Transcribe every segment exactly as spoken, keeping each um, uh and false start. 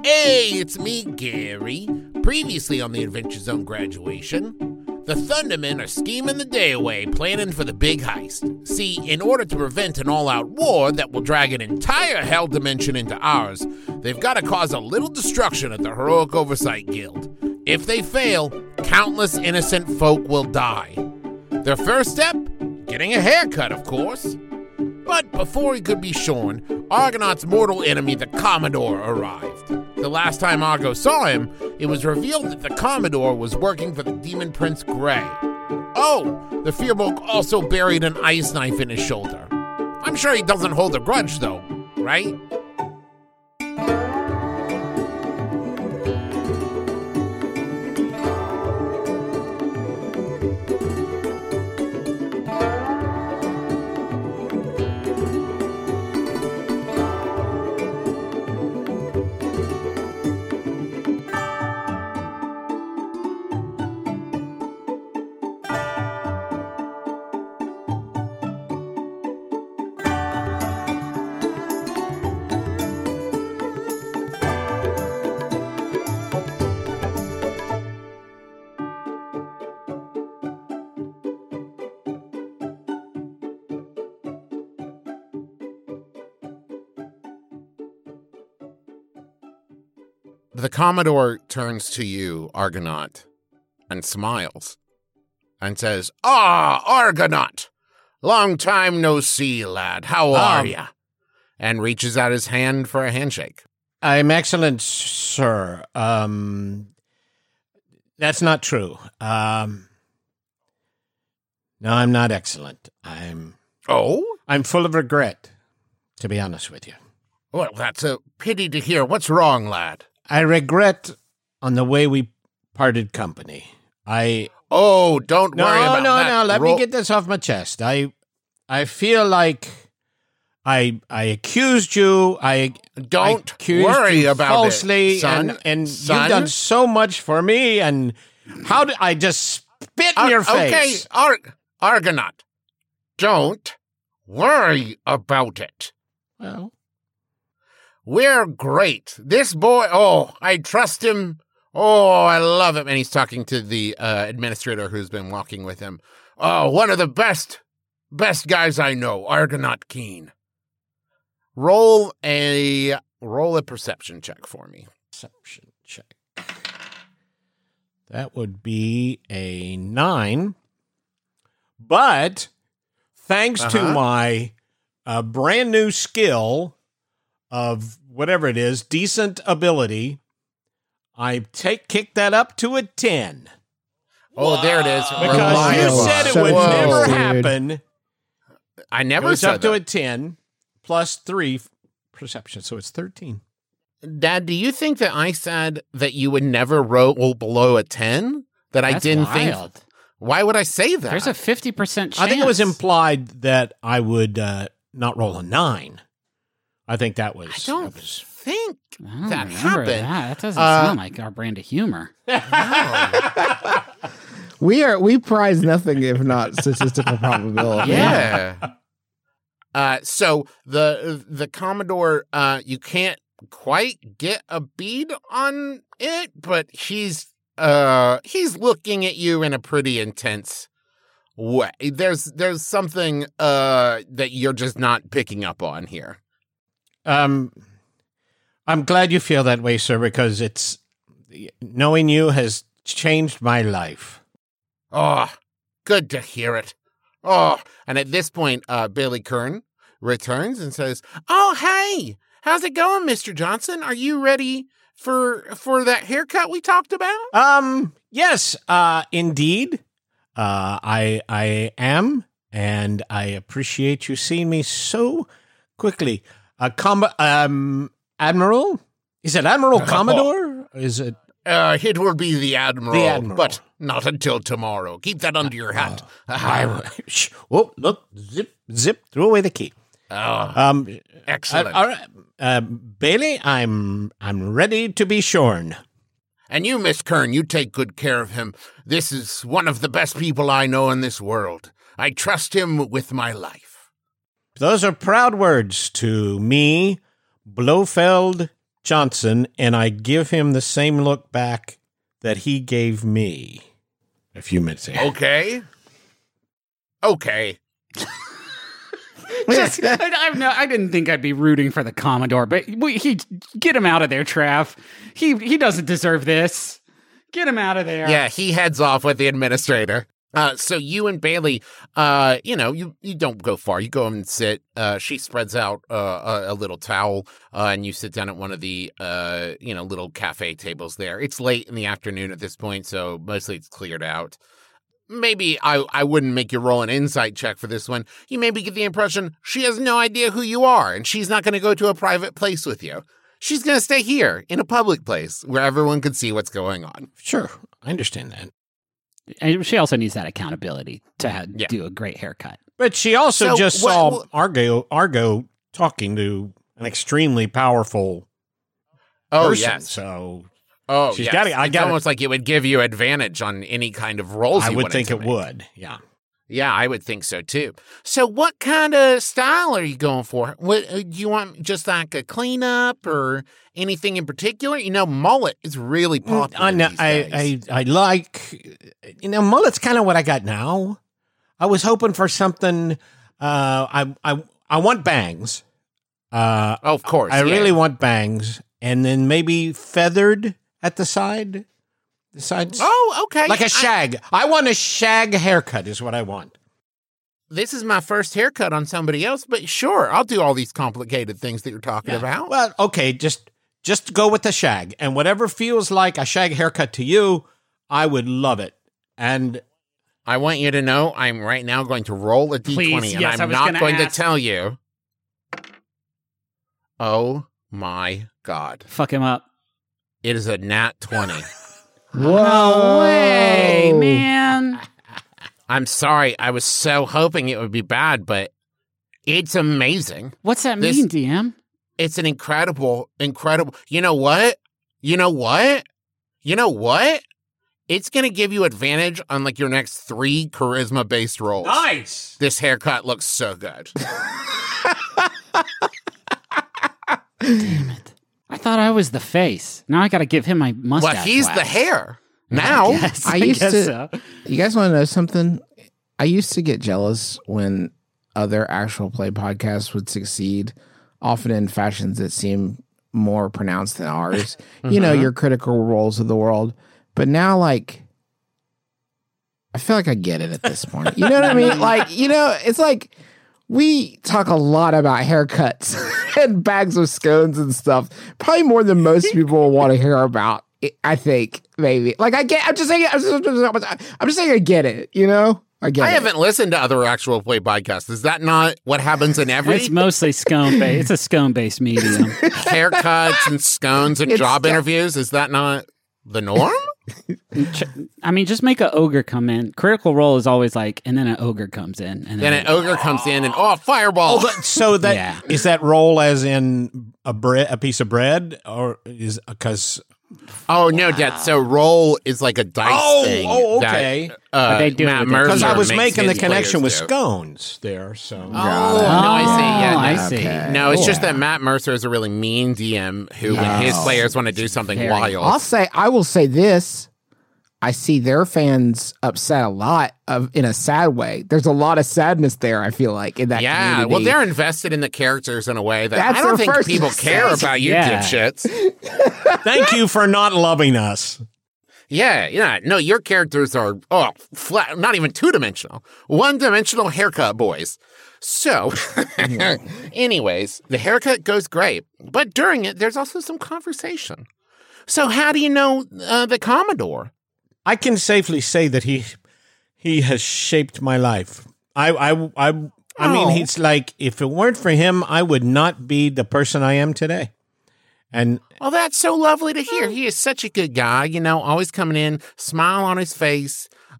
Hey, it's me, Gary. Previously on the Adventure Zone graduation, the Thundermen are scheming the day away, planning for the big heist. See, in order to prevent an all-out war that will drag an entire hell dimension into ours, they've got to cause a little destruction at the Heroic Oversight Guild. If they fail, countless innocent folk will die. Their first step? Getting a haircut, of course. But before he could be shorn, Argonaut's mortal enemy, the Commodore, arrived. The last time Argo saw him, it was revealed that the Commodore was working for the Demon Prince Grey. Oh, the Fearbulk also buried an ice knife in his shoulder. I'm sure he doesn't hold a grudge, though, right? The Commodore turns to you, Argonaut, and smiles, and says, "Ah, Argonaut! Long time no see, lad. How are um, ya?" And reaches out his hand for a handshake. I'm excellent, sir. Um, that's not true. Um, no, I'm not excellent. I'm... Oh? I'm full of regret, to be honest with you. Well, that's a pity to hear. What's wrong, lad? I regret on the way we parted company. I Oh, don't no, worry about no, that. No, no, let Roll- me get this off my chest. I I feel like I I accused you. I don't I accused worry you about falsely, it, son. and, and son? you've done so much for me. And how did I just spit in Ar- your face? Okay, Ar- Argonaut, don't worry about it. Well. We're great. This boy, oh, I trust him. Oh, I love him. And he's talking to the uh, administrator who's been walking with him. Oh, one of the best, best guys I know, Argonaut Keen. Roll a, roll a perception check for me. Perception check. That would be a nine. But thanks uh-huh. to my uh, brand new skill of whatever it is, decent ability, I take kick that up to a ten. Oh, Whoa. There it is. Because Whoa. you said it would Whoa. never dude. happen. I never it was said up that. to a ten plus three perception, so it's thirteen. Dad, do you think that I said that you would never roll below a ten? That I That's didn't wild. think. Why would I say that? There's a fifty percent chance. I think it was implied that I would uh, not roll a nine. I think that was. I don't that was, think I don't that remember happened. That. that doesn't uh, sound like our brand of humor. No. we are we prize nothing if not statistical probability. Yeah. uh, so the the Commodore, uh, you can't quite get a bead on it, but he's uh he's looking at you in a pretty intense way. There's there's something uh that you're just not picking up on here. Um, I'm glad you feel that way, sir, because it's knowing you has changed my life. Oh, good to hear it. Oh, and at this point, uh, Billy Kern returns and says, "Oh, hey, how's it going, Mister Johnson? Are you ready for for that haircut we talked about?" Um, yes, uh, indeed. Uh, I I am, and I appreciate you seeing me so quickly. Uh, Com- um, Admiral? Is it Admiral Commodore? Or is it? Uh, it will be the Admiral, the Admiral, but not until tomorrow. Keep that under your hat. Uh, I, oh, look, zip, zip, threw away the key. Oh, um, excellent. Uh, all right, uh, Bailey, I'm I'm ready to be shorn. And you, Miss Kern, you take good care of him. This is one of the best people I know in this world. I trust him with my life. Those are proud words to me, Blofeld Johnson, and I give him the same look back that he gave me a few minutes ago. Okay. Okay. Just, I, I, no, I didn't think I'd be rooting for the Commodore, but we, he get him out of there, Trav. He he doesn't deserve this. Get him out of there. Yeah, he heads off with the administrator. Uh, so you and Bailey, uh, you know, you, you don't go far. You go and sit. Uh, she spreads out uh, a, a little towel, uh, and you sit down at one of the, uh, you know, little cafe tables there. It's late in the afternoon at this point, so mostly it's cleared out. Maybe I, I wouldn't make you roll an insight check for this one. You maybe get the impression she has no idea who you are, and she's not going to go to a private place with you. She's going to stay here in a public place where everyone can see what's going on. Sure, I understand that. And she also needs that accountability to have, Yeah. do a great haircut. But she also So, just what- saw what- Argo Argo talking to an extremely powerful Oh, person. yes. So Oh, She's yes. gotta- I it's gotta- almost like it would give you advantage on any kind of roles I you would wanted think to it make. would. Yeah. Yeah, I would think so too. So, what kind of style are you going for? What, uh, do you want just like a cleanup or anything in particular? You know, mullet is really popular. I know. these I, days. I I like. You know, mullet's kind of what I got now. I was hoping for something. Uh, I I I want bangs. Uh, oh, of course. I yeah. really want bangs, and then maybe feathered at the side. The sides. Oh, okay. Like I- a shag. I, want a shag haircut is what I want. this is my first haircut on somebody else, but sure, I'll do all these complicated things that you're talking about. Well, okay, just just go with the shag. And whatever feels like a shag haircut to you, I would love it. And I want you to know I'm right now going to roll a d twenty, Please, and yes, I I'm was not gonna going ask. to tell you. Oh my God. Fuck him up. It is a nat twenty. No way, man. I'm sorry. I was so hoping it would be bad, but it's amazing. What's that This- mean, D M? It's an incredible, incredible. You know what? You know what? You know what? It's going to give you advantage on like your next three charisma based rolls. nice. This haircut looks so good. Damn it. I thought I was the face. Now I got to give him my mustache. Well, he's the wax. hair. I Now, guess, I I used guess to- so. You guys want to know something? I used to get jealous when other actual play podcasts would succeed, often in fashions that seem more pronounced than ours. You know, your critical roles of the world. But now, like, I feel like I get it at this point. You know what I mean? Like, you know, it's like we talk a lot about haircuts and bags of scones and stuff, probably more than most people will want to hear about. I think maybe like I get. I'm just saying. I'm just, I'm just saying. I get it. You know. I get. I it. haven't listened to other actual play podcasts. Is that not what happens in every It's mostly scone based. It's a scone based medium. haircuts and scones and It's job jo- interviews? Is that not the norm? Ch- I mean, just make an ogre come in. Critical Role is always like, and then an ogre comes in, and Then then an ogre comes in and oh, fireball. Oh, but, so that is Yeah. that roll as in a bread, a piece of bread, or is because Oh no, Dad. So roll is like a dice Oh, thing. oh, that, okay. uh, But they do it Matt with their- Mercer because I was makes making the his connection with players do. scones there. So Oh, no, I see. Yeah, Oh, no. I see. Okay. No, it's just Cool. that Matt Mercer is a really mean D M who, when his Yes. players want to do something Very. wild, I'll say. I will say this. I see their fans upset a lot of in a sad way. There's a lot of sadness there. I feel like in that. yeah, community. well, they're invested in the characters in a way that That's I don't their think first people care mistake. about you Yeah. dipshits. thank you for not loving us. Yeah, yeah. No, your characters are oh flat, not even two dimensional, one dimensional haircut boys. So, anyways, the haircut goes great, but during it, there's also some conversation. So, how do you know uh, the Commodore? I can safely say that he he has shaped my life. I I I, I mean, Oh. he's like if it weren't for him, I would not be the person I am today. And Well, that's so lovely to hear. He is such a good guy, you know, always coming in, smile on his face.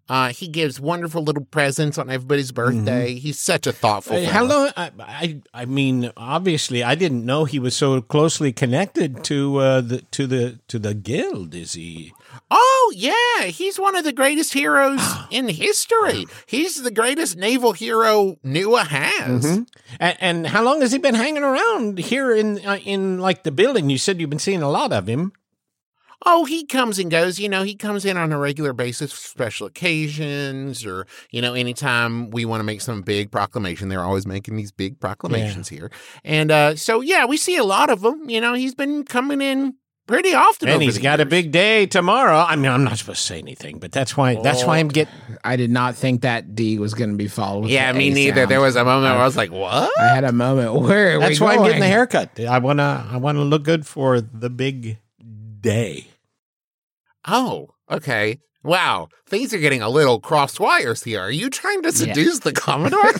Uh, he gives wonderful little presents on everybody's birthday. Mm-hmm. He's such a thoughtful uh, Hello, I, I, I mean, obviously, I didn't know he was so closely connected to uh, the to the to the guild. Is he? Oh yeah, he's one of the greatest heroes in history. He's the greatest naval hero Nua has. Mm-hmm. And, and how long has he been hanging around here in uh, in like the building? You said you've been seeing a lot of him. Oh, he comes and goes. You know, he comes in on a regular basis for special occasions or, you know, anytime we want to make some big proclamation. They're always making these big proclamations yeah. here. And uh, so, yeah, we see a lot of them. You know, he's been coming in pretty often. And he's got years. a big day tomorrow. I mean, I'm not supposed to say anything, but that's why oh. that's why I'm getting. I did not think that D was going to be followed. With yeah, the me A neither. sound. There was a moment where I was like, "What?" I had a moment where that's we why going? I'm getting the haircut. I wanna I wanna look good for the big day. Oh, okay. Wow, things are getting a little cross wires here. Are you trying to seduce yeah. the Commodore?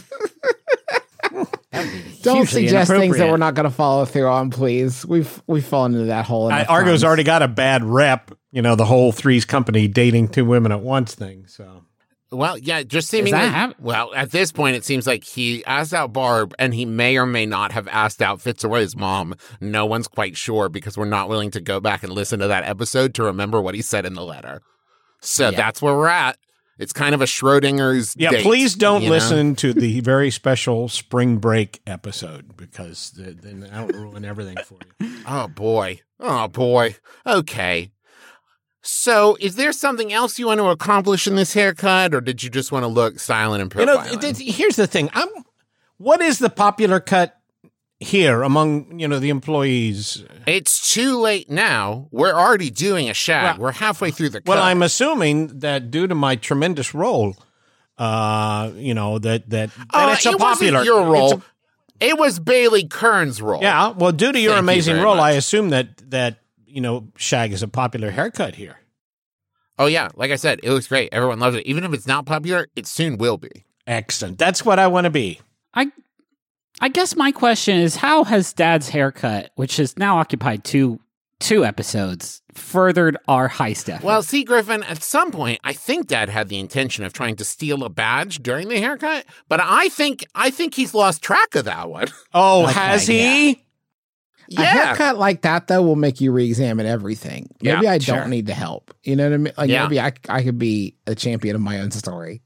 Don't suggest things that we're not going to follow through on, please. We've we've fallen into that hole. I, Argo's times. already got a bad rep. You know, the whole Three's Company dating two women at once thing. So, well, yeah, just seeming. Like, well, at this point, it seems like he asked out Barb, and he may or may not have asked out Fitzroy's mom. No one's quite sure because we're not willing to go back and listen to that episode to remember what he said in the letter. So yeah. that's where we're at. It's kind of a Schrodinger's Yeah, date, please don't you listen know? to the very special spring break episode because then that'll ruin everything for you. Oh, boy. Oh, boy. Okay. So, is there something else you want to accomplish in this haircut, or did you just want to look silent and profiling? You know, it, it, here's the thing. I'm. What is the popular cut here among, you know, the employees? It's too late now. We're already doing a shag. Well, We're halfway through the cut. Well, I'm assuming that due to my tremendous role, uh, you know, that that, that uh, it's a it popular wasn't your role. A, it was Bailey Kern's role. Yeah. Well, due to your Thank amazing you role, much. I assume that that. You know, shag is a popular haircut here. Oh, yeah. Like I said, it looks great. Everyone loves it. Even if it's not popular, it soon will be. Excellent. That's what I want to be. I I guess my question is, how has Dad's haircut, which has now occupied two two episodes, furthered our heist effort? Well, see, Griffin, at some point, I think Dad had the intention of trying to steal a badge during the haircut, but I think I think he's lost track of that one. Oh, okay, has he? Yeah. Yeah. A haircut like that, though, will make you re-examine everything. Maybe yeah, I sure. don't need the help. You know what I mean? Like yeah. maybe I, I could be a champion of my own story.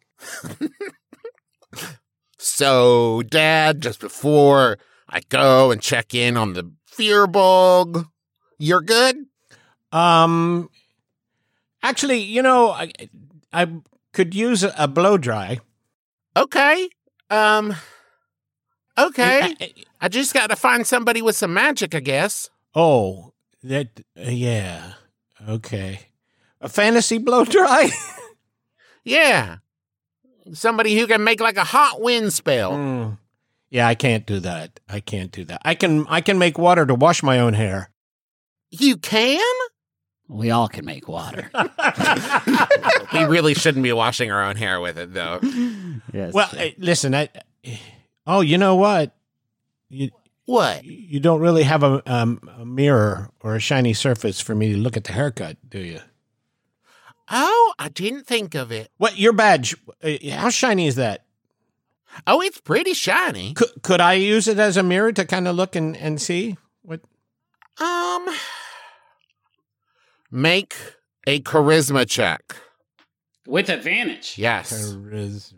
So, Dad, just before I go and check in on the Fearbog, you're good? Um, actually, you know, I I could use a, a blow dry. Okay. Um. Okay. I, I, I just got to find somebody with some magic, I guess. Oh, that uh, yeah. Okay. A fantasy blow dry? Yeah. Somebody who can make like a hot wind spell. Mm. Yeah, I can't do that. I can't do that. I can I can make water to wash my own hair. You can? We all can make water. We really shouldn't be washing our own hair with it, though. Yes. Well, uh, listen, I Oh, you know what? You What? You don't really have a um, a mirror or a shiny surface for me to look at the haircut, do you? Oh, I didn't think of it. What, your badge, uh, how shiny is that? Oh, it's pretty shiny. Could, could I use it as a mirror to kind of look and, and see? What? Um, make a charisma check. With advantage. Yes. Charisma.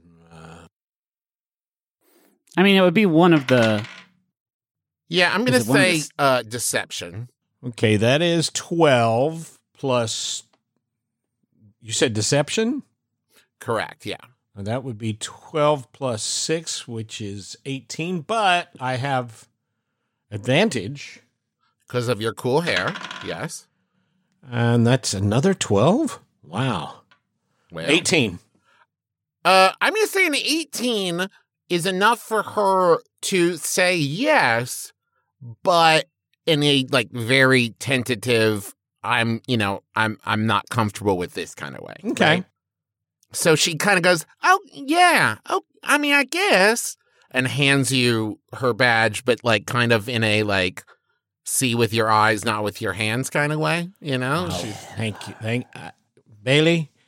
I mean, it would be one of the... Yeah, I'm going to Is it one of say the- uh, deception. Okay, that is twelve plus... You said deception? Correct, yeah. Well, that would be twelve plus six, which is eighteen, but I have advantage. Because of your cool hair, yes. And that's another twelve? Wow. Well, eighteen. Uh, I'm going to say an eighteen is enough for her to say yes, but in a like very tentative, I'm, you know, I'm I'm not comfortable with this kind of way. Okay. Right? So she kind of goes, "Oh, yeah. Oh, I mean, I guess." And hands you her badge, but like kind of in a like see with your eyes, not with your hands kind of way, you know? Oh, She's, thank you. Thank uh, Bailey,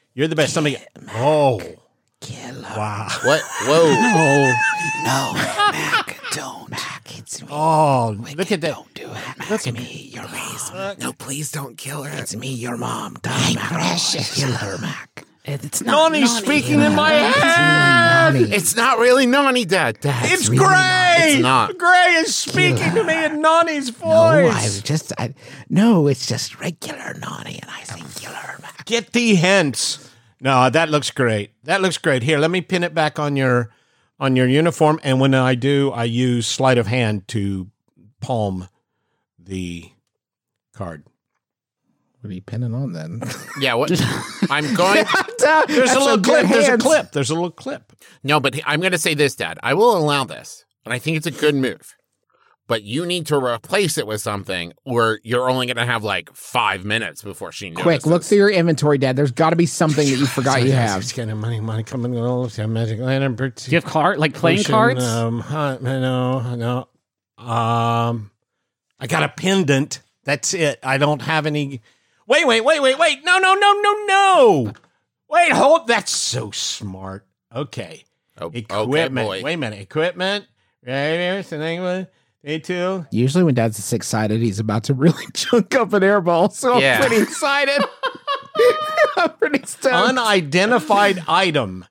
You're the best. Somebody. Oh. Kill her. Wow. What? Whoa. Oh, No, Mac, don't. Mac, it's me. Oh, look at that. Don't do it. Mac, it's me, your mom. No, please don't kill her. It's me, your mom. Don't, Mac. Precious. Kill her, Mac. it's not Nani's Nani. speaking in my It's head. really Nani. It's not really Nani, Dad. Dad. It's really Gray. not. It's not. Gray is speaking to me in Nani's No, I voice. just, I, no, it's just regular Nani, and I say kill her, Mac. Get the hints. No, that looks great. That looks great. Here, let me pin it back on your on your uniform, and when I do, I use sleight of hand to palm the card. What are you pinning on then? Yeah, what? I'm going. There's a little clip. There's a clip. There's a little clip. No, but I'm going to say this, Dad. I will allow this, and I think it's a good move. But you need to replace it with something where you're only going to have like five minutes before she notices. Quick, look through your inventory, Dad. There's got to be something that you forgot you have. It's kind of money, money coming. Magic lantern. Do you have card like playing cards? Um, huh, no, no. Um, I got a pendant. That's it. I don't have any. Wait, wait, wait, wait, wait. No, no, no, no, no. Wait, hold. That's so smart. Okay. Oh, okay, Equipment. boy. Wait a minute. Equipment. Right here. Something. Day two. Usually when Dad's this excited, he's about to really chunk up an airball, so I'm Yeah. pretty excited. I'm pretty stoked. Unidentified item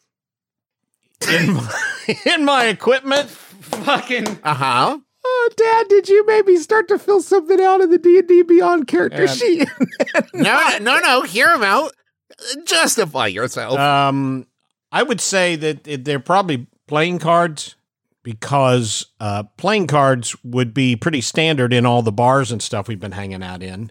in my, in my equipment. Fucking. Uh huh. Oh, Dad, did you maybe start to fill something out of the D and D Beyond character Uh, sheet? No, no, no. Hear him out. Justify yourself. Um, I would say that it- they're probably playing cards because uh, playing cards would be pretty standard in all the bars and stuff we've been hanging out in.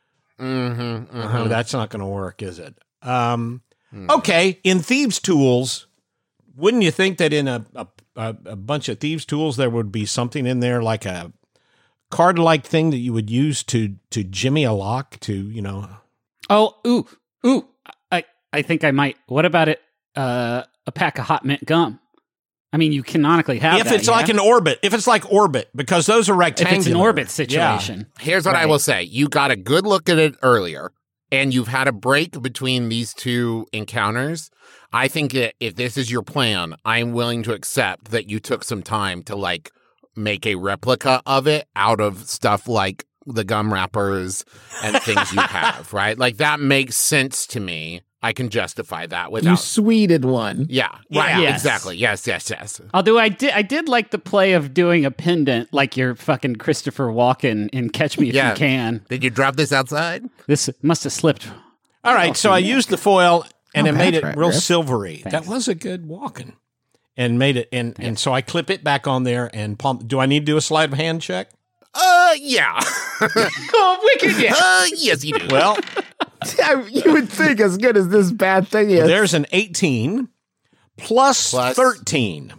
mm-hmm, Uh, mm-hmm. that's not going to work, is it? Um, Okay, in Thieves' Tools, wouldn't you think that in a, a, a a bunch of Thieves' Tools there would be something in there like a card-like thing that you would use to to jimmy a lock to, you know... Oh, ooh, ooh. I, I think I might. What about it? Uh, a pack of hot mint gum. I mean, you canonically have If that, it's like yeah? an orbit, if it's like orbit, because those are If rectangular. it's an orbit situation. Here's what I Right. will say. You got a good look at it earlier, and you've had a break between these two encounters. I think that if this is your plan, I'm willing to accept that you took some time to, like, make a replica of it out of stuff like the gum wrappers and things you have, right? Like, that makes sense to me. I can justify that You without... sweeted one. Yeah, right, Yes. exactly. Yes, yes, yes. Although I did, I did like the play of doing a pendant like you're fucking Christopher Walken in Catch Me If Yeah. You Can. Did you drop this outside? This must have slipped. All right, so I used the foil and Not it made bad, it Brett, real Griff. silvery. That was a good walking, and made it and and so I clip it back on there and pump. Do I need to do a sleight of hand check? Uh, yeah. Oh, wicked! Yeah. uh, yes, you do. Well, You would think as good as this bad thing is. there's an eighteen plus, Plus- thirteen,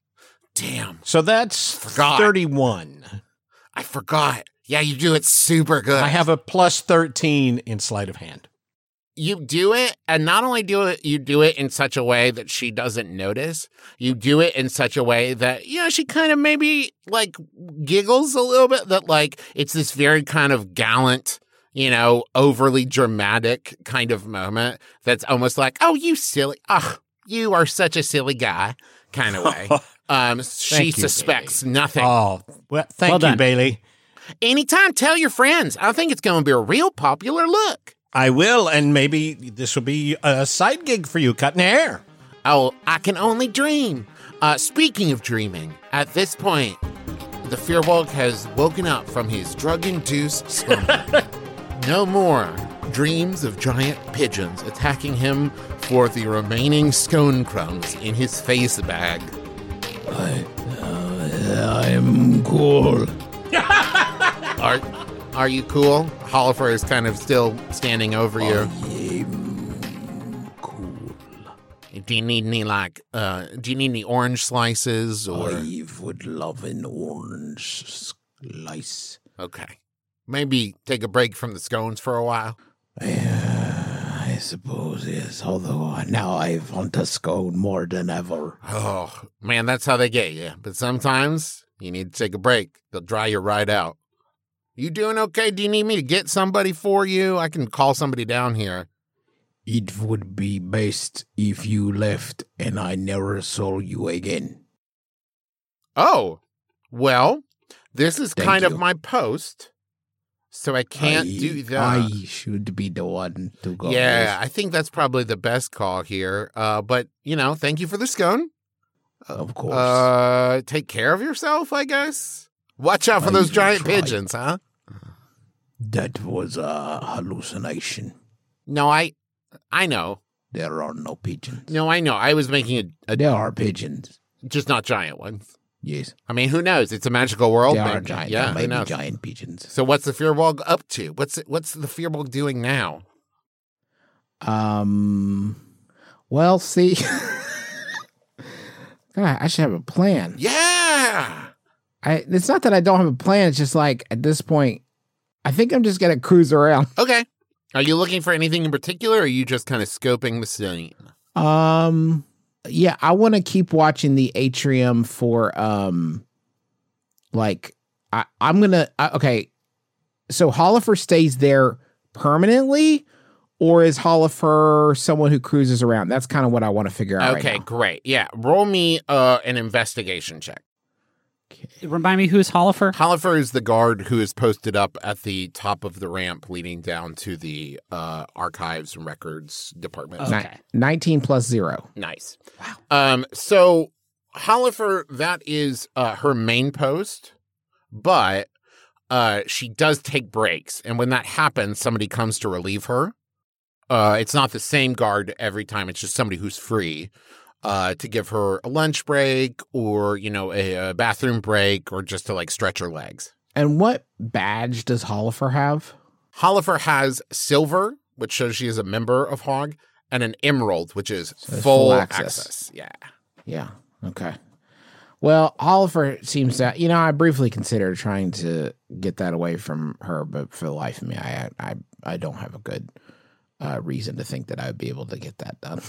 Damn, so that's Forgot. thirty-one. I forgot. Yeah, you do it super good. I have a plus thirteen in sleight of hand. You do it, and not only do it, you do it in such a way that she doesn't notice. You do it in such a way that, you know, she kind of maybe like giggles a little bit, that like it's this very kind of gallant, you know, overly dramatic kind of moment that's almost like, oh, you silly, oh, you are such a silly guy kind of way. Um, she you, suspects nothing. Oh, well, thank Well you, done. Bailey. Anytime, tell your friends. I think it's going to be a real popular look. I will, and maybe this will be a side gig for you, cutting hair. Oh, I can only dream. Uh, speaking of dreaming, at this point, the Fearbulk has woken up from his drug-induced slumber. No more dreams of giant pigeons attacking him for the remaining scone crumbs in his face bag. I, uh, I'm cool. Are, are you cool? Hollifer is kind of still standing over you. I'm cool. Do you need any, like, uh, do you need any orange slices or... I would love an orange slice. Okay. Maybe take a break from the scones for a while. Uh, I suppose, yes. Although now I want a scone more than ever. Oh, man, that's how they get you. But sometimes you need to take a break. They'll dry you right out. You doing okay? Do you need me to get somebody for you? I can call somebody down here. It would be best if you left and I never saw you again. Oh, well, this is Thank kind you. of my post, so I can't I, do that. I should be the one to go. Yeah, I think that's probably the best call here. Uh, but, you know, thank you for the scone. Of course. Uh, take care of yourself, I guess. Watch out for I those will giant try. pigeons, huh? That was a hallucination. No, I I know. There are no pigeons. No, I know. I was making a, a There are pigeons. just not giant ones. Yes. I mean, who knows? It's a magical world. There are maybe. giant. Yeah, there who may be knows? giant pigeons. So what's the Fearbog up to? What's it, what's the Fearbog doing now? Um. Well, see. God, I should have a plan. Yeah. I. It's not that I don't have a plan. It's just like at this point, I think I'm just gonna cruise around. Okay. Are you looking for anything in particular, or are you just kind of scoping the scene? Um. Yeah, I want to keep watching the atrium for um. Like, I, I'm gonna. I, okay, so Hollifer stays there permanently, or is Hollifer someone who cruises around? That's kind of what I want to figure out. Okay, right now. great. Yeah, roll me uh, an investigation check. Remind me, who's Hollifer? Hollifer is the guard who is posted up at the top of the ramp leading down to the uh, archives and records department. Okay. Ni- nineteen plus zero. Nice. Wow. Um, so Hollifer, that is uh, her main post, but uh, she does take breaks. And when that happens, somebody comes to relieve her. Uh, it's not the same guard every time. It's just somebody who's free uh, to give her a lunch break or, you know, a, a bathroom break or just to like stretch her legs. And what badge does Hollifer have? Hollifer has silver, which shows she is a member of Hog, and an emerald, which is So it's full, full access. access. Yeah. Yeah. Okay. Well, Hollifer seems to, you know, I briefly considered trying to get that away from her, but for the life of me, I I, I don't have a good uh, reason to think that I would be able to get that done.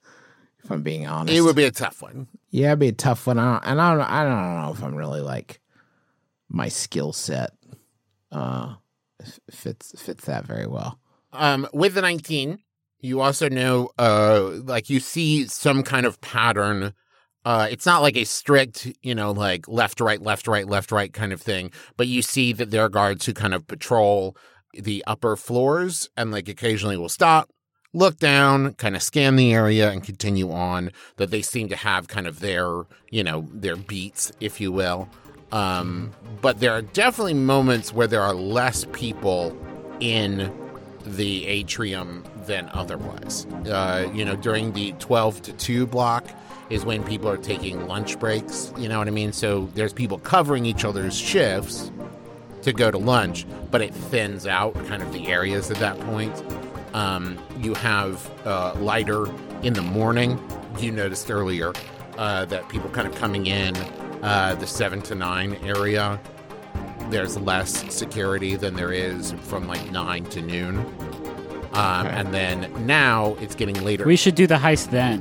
If I'm being honest, It would be a tough one. yeah, it'd be a tough one. I don't, and I don't, I don't know if I'm really like my skill set uh, fits fits that very well. Um, with the nineteen, you also know, uh, like you see some kind of pattern. Uh, it's not like a strict, you know, like left, right, left, right, left, right kind of thing. But you see that there are guards who kind of patrol the upper floors and like occasionally will stop, look down, kind of scan the area and continue on. That they seem to have kind of their, you know, their beats, if you will. Um, but there are definitely moments where there are less people in the atrium than otherwise. Uh, you know, during the twelve to two block is when people are taking lunch breaks. You know what I mean? So there's people covering each other's shifts to go to lunch, but it thins out kind of the areas at that point. Um, you have uh, lighter in the morning. You noticed earlier uh, that people kind of coming in uh, the seven to nine area. There's less security than there is from like nine to noon. Um, Okay. And then now it's getting later. We should do the heist then.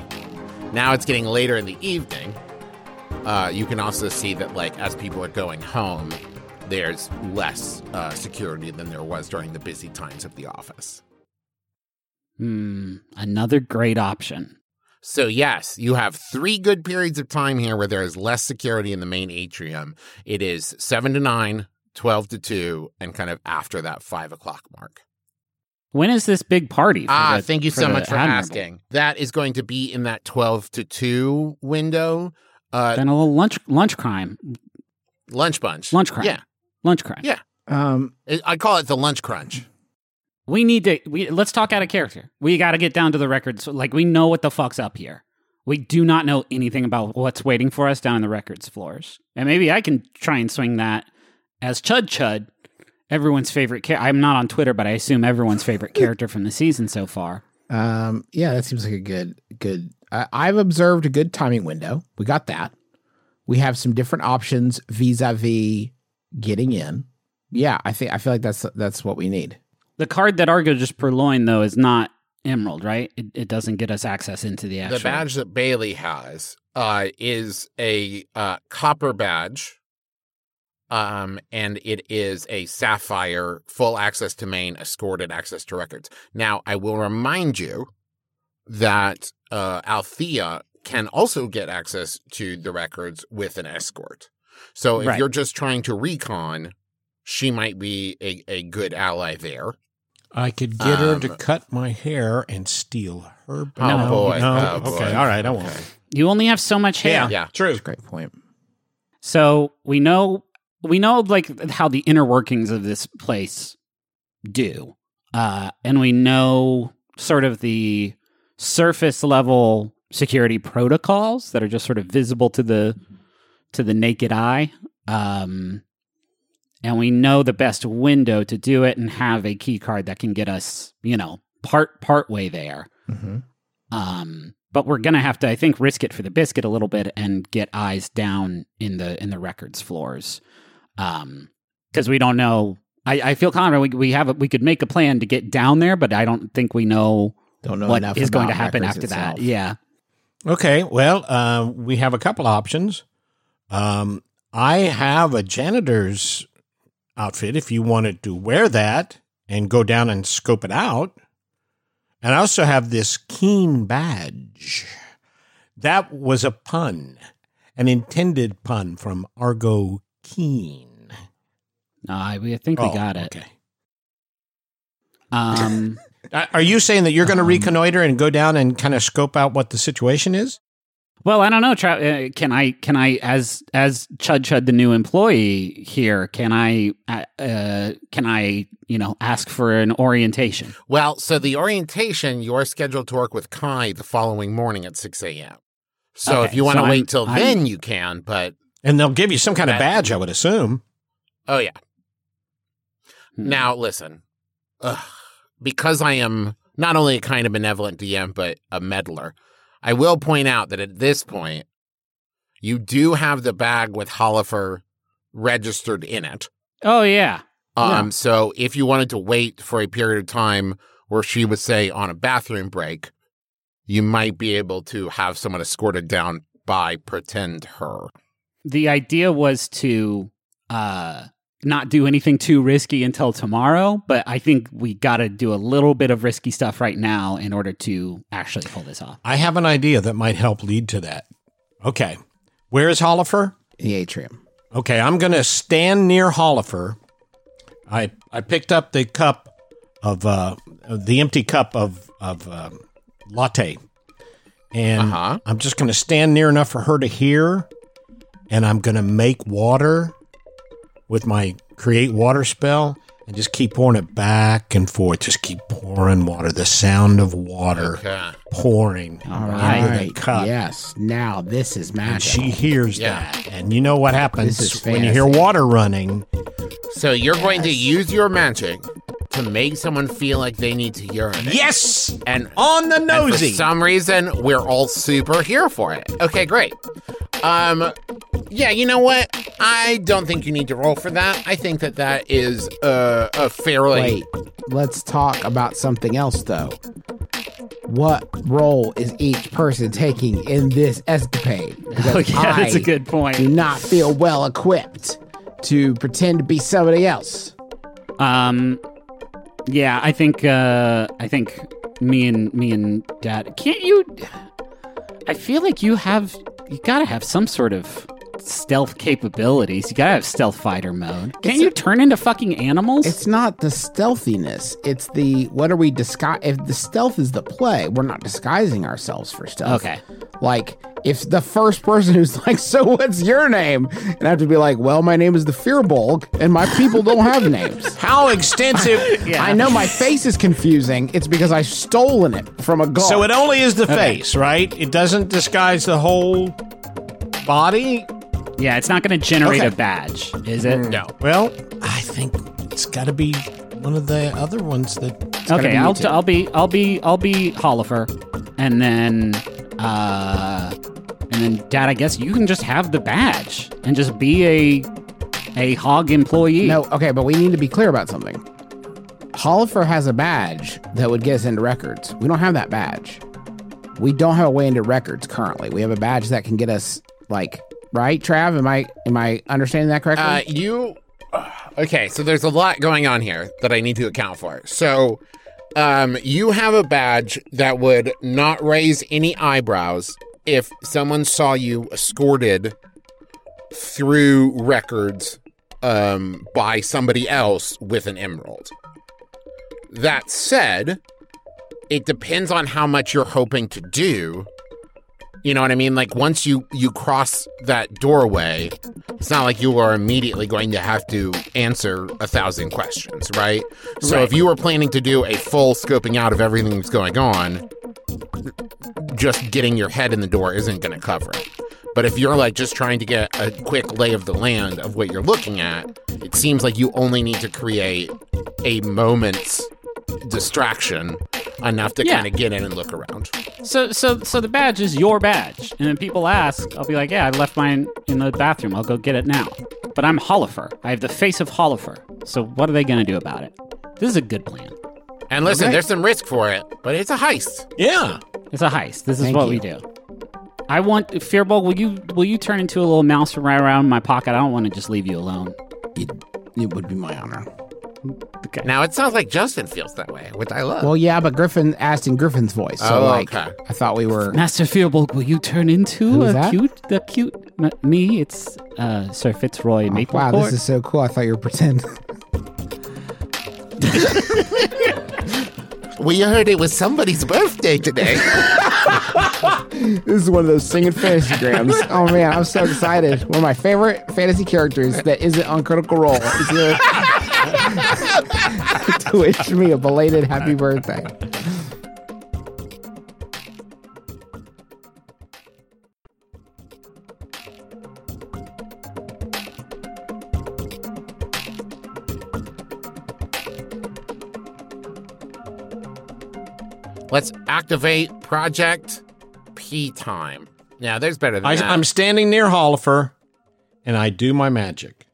Now it's getting later in the evening. Uh, you can also see that, like, as people are going home, there's less uh, security than there was during the busy times of the office. Hmm, another great option. So, yes, you have three good periods of time here where there is less security in the main atrium. It is seven to nine, twelve to two, and kind of after that five o'clock mark. When is this big party? For Ah, the- thank you for so the much for Admirable? asking. That is going to be in that twelve to two window. Uh, Then a little lunch lunch crime. lunch bunch. Lunch crime. Yeah. Lunch crime. Yeah. Um, I I call it the lunch crunch. We need to we let's talk out of character. We got to get down to the records. Like, we know what the fuck's up here. We do not know anything about what's waiting for us down in the records floors. And maybe I can try and swing that as Chud Chud, everyone's favorite character. I'm not on Twitter, but I assume everyone's favorite character from the season so far. um, yeah, that seems like a good, good. I, I've observed a good timing window. We got that. We have some different options vis-a-vis getting in. Yeah, I think I feel like that's that's what we need. The card that Argo just purloined, though, is not Emerald, right? It, it doesn't get us access into the actual... The badge that Bailey has uh, is a uh, copper badge Um, and it is a Sapphire, full access to main, escorted access to records. Now, I will remind you that uh, Althea can also get access to the records with an escort. So if Right. you're just trying to recon, she might be a, a good ally there. I could get her to Um, cut my hair and steal her. Oh, no, boy. No. Oh, boy. Okay. All right. I won't. Okay. You only have so much hair. Yeah. True. Great point. So we know we know like how the inner workings of this place do. Uh, and we know sort of the surface level security protocols that are just sort of visible to the to the naked eye. Um, and we know the best window to do it and have a key card that can get us, you know, part part way there. Mm-hmm. Um, but we're gonna have to, I think, risk it for the biscuit a little bit and get eyes down in the in the records floors, um, because we don't know. I, I feel confident we we have a, we could make a plan to get down there, but I don't think we know, Don't know what enough is going to about happen records after itself. that. Yeah. Okay. Well, uh, we have a couple options. Um, I have a janitor's outfit if you wanted to wear that and go down and scope it out. And I also have this Keen badge. That was a pun, an intended pun from Argo Keen. No, I, we- I think we Oh, got it. Okay. Um, Uh, Are you saying that you're going to Um, reconnoiter and go down and kind of scope out what the situation is? well, I don't know. Tra- uh, can I? Can I? As as Chud Chud, the new employee here, can I? Uh, uh, can I? You know, ask for an orientation? Well, so the orientation, you're scheduled to work with Kai the following morning at six a.m. So Okay, if you want to so wait I'm- till I'm- then, you can. But, And they'll give you some kind of That- badge, I would assume. oh, yeah. Hmm. Now, listen, ugh, because I am not only a kind of benevolent D M, but a meddler, I will point out that at this point, you do have the bag with Hollifer registered in it. Oh yeah. Um, So if you wanted to wait for a period of time where she would say on a bathroom break, you might be able to have someone escorted down by Pretend Her. The idea was to uh, not do anything too risky until tomorrow, but I think we got to do a little bit of risky stuff right now in order to actually pull this off. I have an idea that might help lead to that. Okay. Where is Hollifer? In the atrium. Okay, I'm going to stand near Hollifer. I I picked up the cup of uh, the empty cup of of um, latte, and Uh-huh. I'm just going to stand near enough for her to hear, and I'm going to make water with my create water spell, and just keep pouring it back and forth. Just keep pouring water. The sound of water Okay. pouring All into right. the cup. Yes. Now this is And magic. she hears Yeah. that, and you know what happens This is when you hear fantasy. water running. So you're going to use your magic to make someone feel like they need to urinate. Yes, And on the And nosy. for some reason, we're all super here for it. Okay, great. Um, yeah, you know what? I don't think you need to roll for that. I think that that is uh, a fairly... Wait, let's talk about something else, though. What role is each person taking in this escapade? Because Oh yeah, that's a I good point. do not feel well equipped to pretend to be somebody else. Um, yeah, I think uh, I think me and me and Dad. Can't you? I feel like you have. You gotta have some sort of stealth capabilities. You gotta have stealth fighter mode. Can't It's you a- turn into fucking animals? It's not the stealthiness. It's the what are we disguise? If the stealth is the play, we're not disguising ourselves for stealth. Okay. Like if the first person who's like, "So what's your name?" and I have to be like, "Well, my name is the Fearbulg, and my people don't have names." How extensive? Yeah. I know my face is confusing. It's because I've stolen it from a guard. So it only is the face, right? It doesn't disguise the whole body? Yeah, it's not gonna generate Okay. a badge, is it? No. Well, I think it's got to be one of the other ones that. gotta Okay, be I'll you t- two. I'll be I'll be I'll be Hollifer, and then uh, and then Dad. I guess you can just have the badge and just be a a hog employee. No, okay, but we need to be clear about something. Hollifer has a badge that would get us into records. We don't have that badge. We don't have a way into records currently. We have a badge that can get us like right, Trav? Am I am I understanding that correctly? Uh, you... Okay, so there's a lot going on here that I need to account for. So, um, you have a badge that would not raise any eyebrows if someone saw you escorted through records um, by somebody else with an emerald. That said, it depends on how much you're hoping to do. You know what I mean? Like, once you, you cross that doorway, it's not like you are immediately going to have to answer a thousand questions, right? So Right. if you were planning to do a full scoping out of everything that's going on, just getting your head in the door isn't going to cover it. But if you're, like, just trying to get a quick lay of the land of what you're looking at, it seems like you only need to create a moment's distraction enough to Yeah. kind of get in and look around. So, so, so the badge is your badge, and then people ask, I'll be like, "Yeah, I left mine in the bathroom. I'll go get it now." But I'm Hollifer. I have the face of Hollifer. So, what are they going to do about it? This is a good plan. And listen, Okay. there's some risk for it, but it's a heist. Yeah. It's a heist. This is Thank what you. we do. I want Fearball. Will you will you turn into a little mouse right around my pocket? I don't want to just leave you alone. it, it would be my honor. Okay. Now, it sounds like Justin feels that way, which I love. Well, yeah, but Griffin asked in Griffin's voice, so Oh, like okay. I thought we were. Master Fearball, will you turn into Who's a that? cute, the cute m- me? It's uh, Sir Fitzroy Mapleport. Wow, this is so cool. I thought you were pretend. We heard it was somebody's birthday today. This is one of those singing fantasy grams. Oh man, I'm so excited. One of my favorite fantasy characters that isn't on Critical Role is here to wish me a belated happy birthday. Let's activate Project P Time. Now, there's better than I, that. I'm standing near Hollifer, and I do my magic.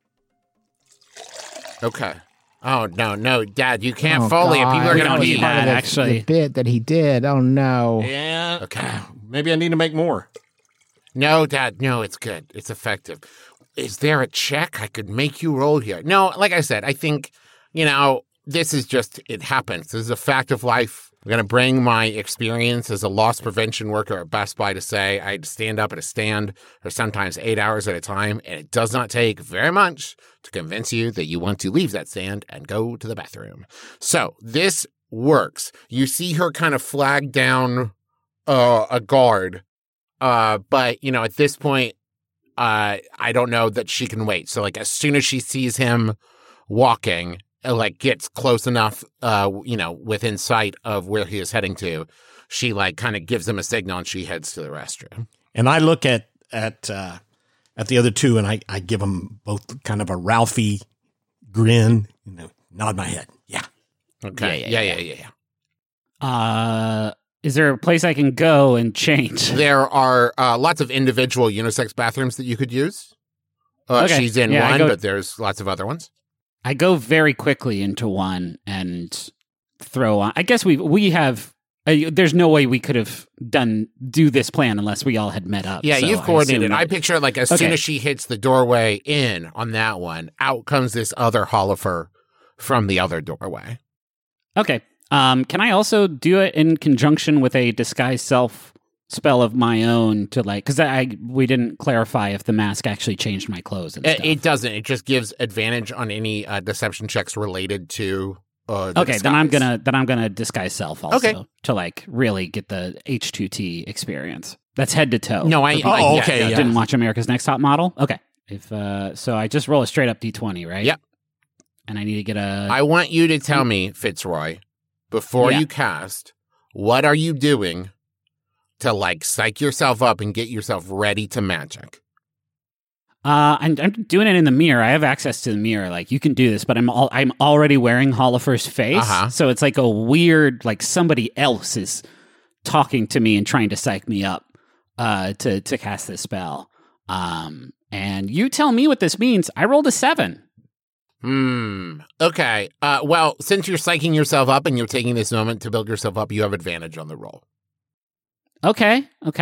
Okay. Oh, no, no, Dad, you can't Oh, Foley it. People God. are We going don't to need be... that. Part of the- actually. the bit that he did. Oh no. Yeah. Okay. Maybe I need to make more. No, Dad, no, it's good. It's effective. Is there a check I could make you roll here? No, like I said, I think, you know, this is just, it happens. This is a fact of life. I'm going to bring my experience as a loss prevention worker at Best Buy to say I'd stand up at a stand for sometimes eight hours at a time, and it does not take very much to convince you that you want to leave that stand and go to the bathroom. So this works. You see her kind of flag down uh, a guard, uh, but, you know, at this point, uh, I don't know that she can wait. So, like, as soon as she sees him walking, uh, like, gets close enough, uh, you know, within sight of where he is heading to, she, like, kind of gives him a signal and she heads to the restroom. And I look at at uh, at the other two, and I, I give them both kind of a Ralphie grin, you know, nod my head. Yeah. Okay. Yeah, Yeah, yeah, yeah, yeah, yeah. Uh, is there a place I can go and change? There are uh, lots of individual unisex bathrooms that you could use. Uh, Okay. She's in Yeah, I one, go- but there's lots of other ones. I go very quickly into one and throw on. I guess we we have. Uh, there's no way we could have done do this plan unless we all had met up. Yeah, so you've I coordinated. assume I that- picture like as soon Okay. as she hits the doorway in on that one, out comes this other Hollifer from the other doorway. Okay. Um, can I also do it in conjunction with a disguise self spell of my own to like? Because I we didn't clarify if the mask actually changed my clothes and It, stuff. it doesn't. It just gives advantage on any uh, deception checks related to. Uh, the Okay, then I'm disguise. gonna then I'm gonna disguise self also Okay. to like really get the H two T experience. That's head to toe. No, I. For people I- Oh, yeah, okay, yeah, yeah. Didn't watch America's Next Top Model. Okay, if uh, so, I just roll a straight up D twenty, right? Yep. And I need to get a. I want you to tell me, Fitzroy, before Yeah. you cast, what are you doing to like psych yourself up and get yourself ready to magic? Uh, I'm, I'm doing it in the mirror. I have access to the mirror. Like you can do this, but I'm all, I'm already wearing Hollifer's face, Uh-huh. so it's like a weird, like somebody else is talking to me and trying to psych me up uh, to to cast this spell. Um, and you tell me what this means. I rolled a seven. Hmm. Okay. Uh, well, since you're psyching yourself up and you're taking this moment to build yourself up, you have advantage on the roll. Okay, okay.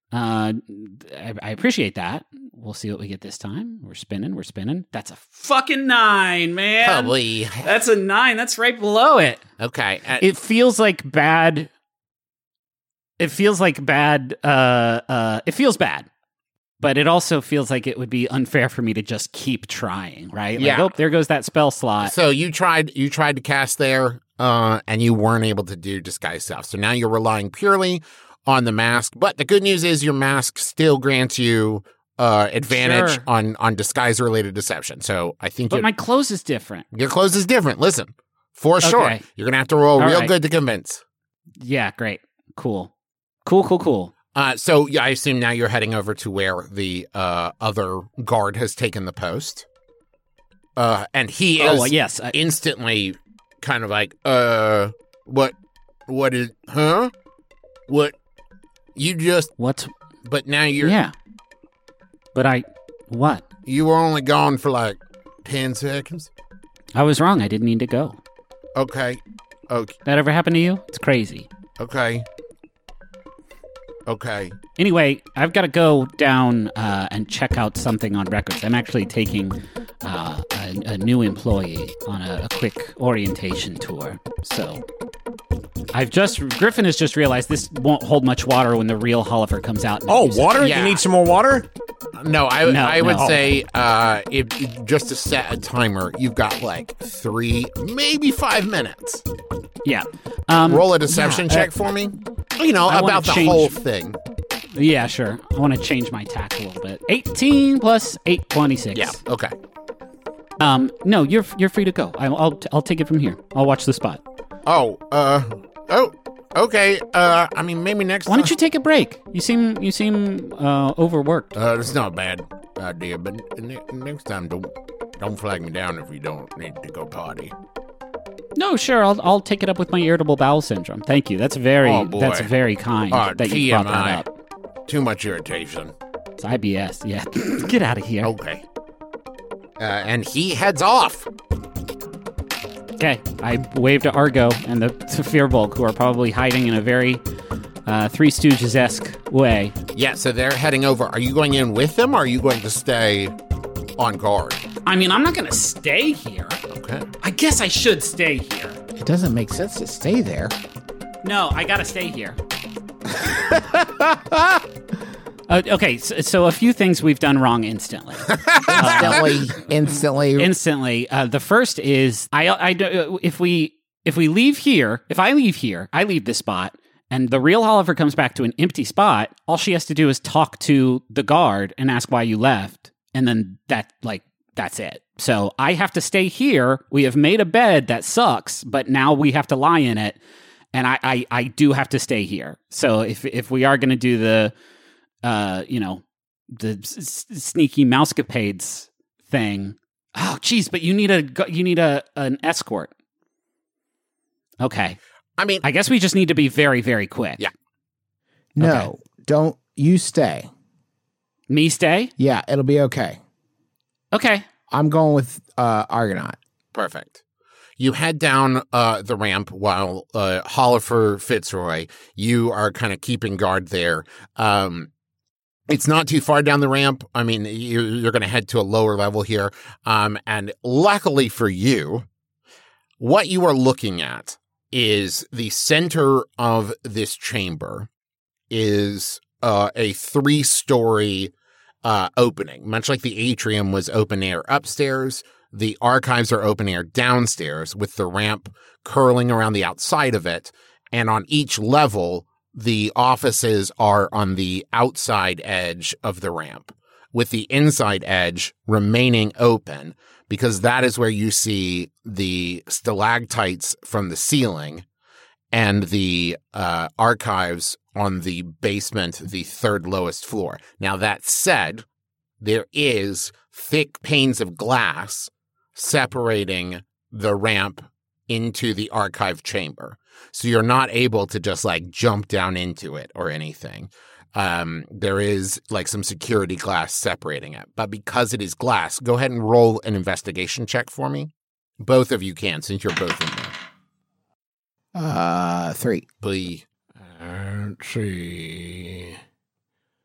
Uh, I, I appreciate that. We'll see what we get this time. We're spinning. We're spinning. That's a fucking nine, man. Probably. That's a nine. That's right below it. Okay. Uh, It feels like bad. It feels like bad. Uh, uh, it feels bad, but it also feels like it would be unfair for me to just keep trying. Right? Like, Yeah. oh, there goes that spell slot. so you tried you tried to cast there, uh, and you weren't able to do disguise self. So now you're relying purely on the mask. But the good news is your mask still grants you uh, advantage Sure. on on disguise related deception. So I think But your, my clothes is different. your clothes is different. Listen, for sure, Okay. you're gonna have to roll All real right. good to convince. Yeah, great, cool, cool, cool, cool. Uh, so yeah, I assume now you're heading over to where the uh, other guard has taken the post. Uh, and he is Oh yes, I, instantly kind of like, uh, what, what is, huh? What? You just, what's but now you're, yeah. But I, what? you were only gone for like ten seconds. I was wrong. I didn't need to go. Okay. Okay. That ever happened to you? It's crazy. Okay. Okay. Anyway, I've got to go down uh, and check out something on records. I'm actually taking uh, a, a new employee on a, a quick orientation tour. So I've just Griffin has just realized this won't hold much water when the real Hollifer comes out. and Oh, uses it. water? Yeah. You need some more water? No, I, No, I would no. say, uh, if just to set a timer, you've got like three, maybe five minutes. Yeah. Um, Roll a deception yeah, check for me. You know, I wanna about the change- whole thing. Yeah, sure. I want to change my tack a little bit. eighteen plus eight, twenty-six. Yeah. Okay. Um, no, you're you're free to go. I'll I'll, I'll take it from here. I'll watch the spot. Oh, uh, oh, okay. Uh, I mean, maybe next Why time. don't you take a break? You seem you seem uh, overworked. Uh, that's not a bad idea, but ne- next time, don't don't flag me down if you don't need to go potty. No, sure. I'll I'll take it up with my irritable bowel syndrome. Thank you. That's very Oh, boy. that's very kind Uh, that you brought T M that I. up. Too much irritation. It's I B S. Yeah, get out of here. Okay. Uh, and he heads off. Okay, I wave to Argo and the to Fearbolg, who are probably hiding in a very uh, Three Stooges esque way. Yeah, so they're heading over. Are you going in with them, or are you going to stay on guard? I mean, I'm not gonna stay here. Okay. I guess I should stay here. It doesn't make sense to stay there. No, I gotta stay here. Uh, okay, so, so a few things we've done wrong instantly. Instantly, instantly. instantly, uh, the first is I, I, do- if we if we leave here, if I leave here, I leave this spot, and the real Holliver comes back to an empty spot. All she has to do is talk to the guard and ask why you left, and then that like that's it. So I have to stay here. We have made a bed that sucks, but now we have to lie in it, and I I, I do have to stay here. So if if we are going to do the Uh, you know, the s- s- sneaky mousecapades thing. Oh, geez, but you need a gu- you need a an escort. Okay, I mean, I guess we just need to be very very quick. Yeah. no, okay. don't. You stay. Me stay. Yeah, it'll be okay. Okay. I'm going with uh, Argonaut. perfect. You head down uh, the ramp while uh, Hollifer Fitzroy, you are kind of keeping guard there. Um, it's not too far down the ramp. I mean, you're, you're going to head to a lower level here. Um, and luckily for you, what you are looking at is the center of this chamber is uh, a three-story uh, opening, much like the atrium was open air upstairs. The archives are open air downstairs with the ramp curling around the outside of it. And on each level, the offices are on the outside edge of the ramp, with the inside edge remaining open, because that is where you see the stalactites from the ceiling and the uh, archives on the basement, the third lowest floor. Now, that said, there is thick panes of glass separating the ramp into the archive chamber. So you're not able to just like jump down into it or anything. Um, there is like some security glass separating it. But because it is glass, go ahead and roll an investigation check for me. Both of you can, since you're both in there. Uh, three. Please. Let's see.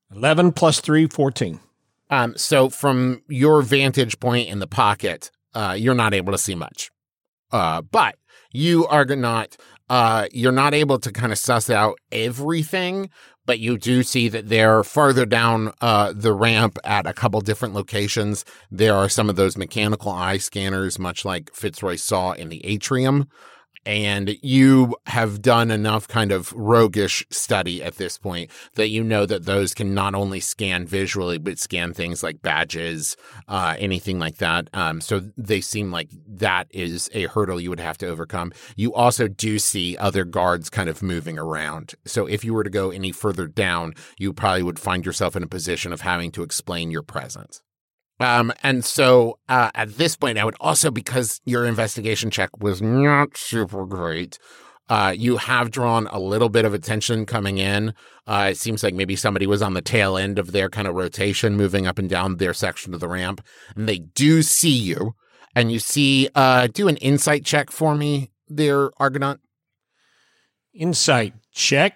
eleven plus three, fourteen. Um, so from your vantage point in the pocket, uh, you're not able to see much. Uh, but you are not, uh, you're not able to kind of suss out everything, but you do see that there farther down, uh, the ramp at a couple different locations, there are some of those mechanical eye scanners, much like Fitzroy saw in the atrium. And you have done enough kind of roguish study at this point that you know that those can not only scan visually, but scan things like badges, uh, anything like that. Um, so they seem like that is a hurdle you would have to overcome. You also do see other guards kind of moving around. So if you were to go any further down, you probably would find yourself in a position of having to explain your presence. Um, and so, uh, at this point, I would also, because your investigation check was not super great, uh, you have drawn a little bit of attention coming in. Uh, it seems like maybe somebody was on the tail end of their kind of rotation, moving up and down their section of the ramp, and they do see you, and you see, uh, do an insight check for me there, Argonaut. Insight check.